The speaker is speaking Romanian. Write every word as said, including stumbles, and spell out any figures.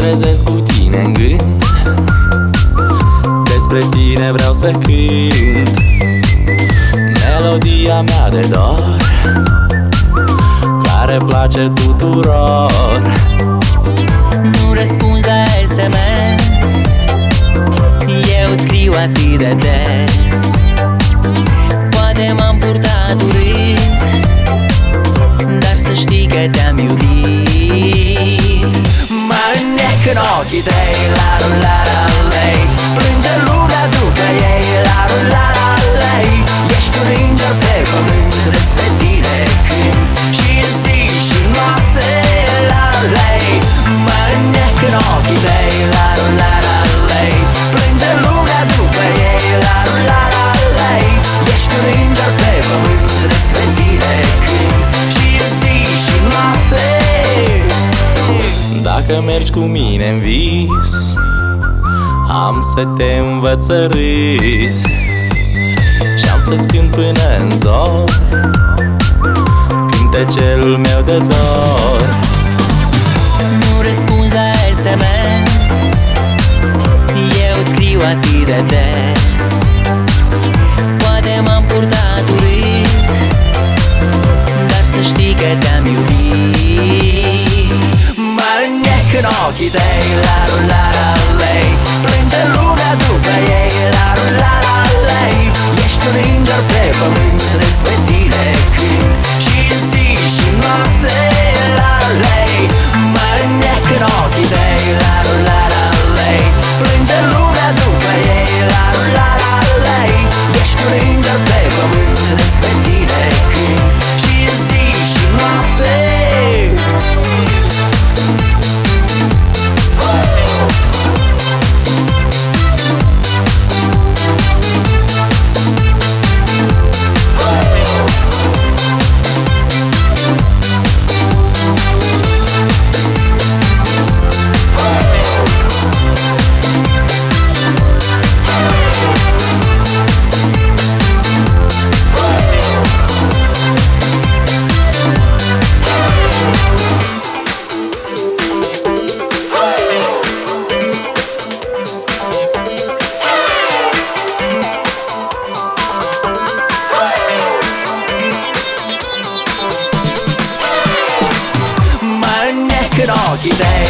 trezesc cu tine în gând, despre tine vreau să cânt melodia mea de dor, care place tuturor. Nu răspunzi la S M S, eu îți scriu atât de des. Poate m-am purtat urât, dar să știi că te-am iubit. Mă înnec în ochii tăi, la la la lei, plânge lumea după ei, la la la lei. Ești un înger pe pământ, despre tine cânt și zi și noapte, la lei. Mă înnec în ochii tăi, la la la lei, plânge lumea după ei, la la la lei. Ești un înger pe pământ, despre tine cânt și zi și noapte. Dacă mergi cu mine în vis, am să te învăț să râzi și-am să-ți cânt până în zor cântecelul meu de dor. Nu răspunzi la S M S, eu îți scriu atât de des. Poate m-am purtat urât, dar să știi că te-am iubit. Mă înnec în ochii tăi, la la la lei, plânge lumea după ei, la la la lei. Ești un înger pe pământ, despre tine cânt și zi și noapte, la lei. Mă înnec în ochii tăi, la la la lei, plânge lumea după ei, la la la lei. Ești un înger pe pământ, despre tine cânt și zi și noapte. Ochii tăi,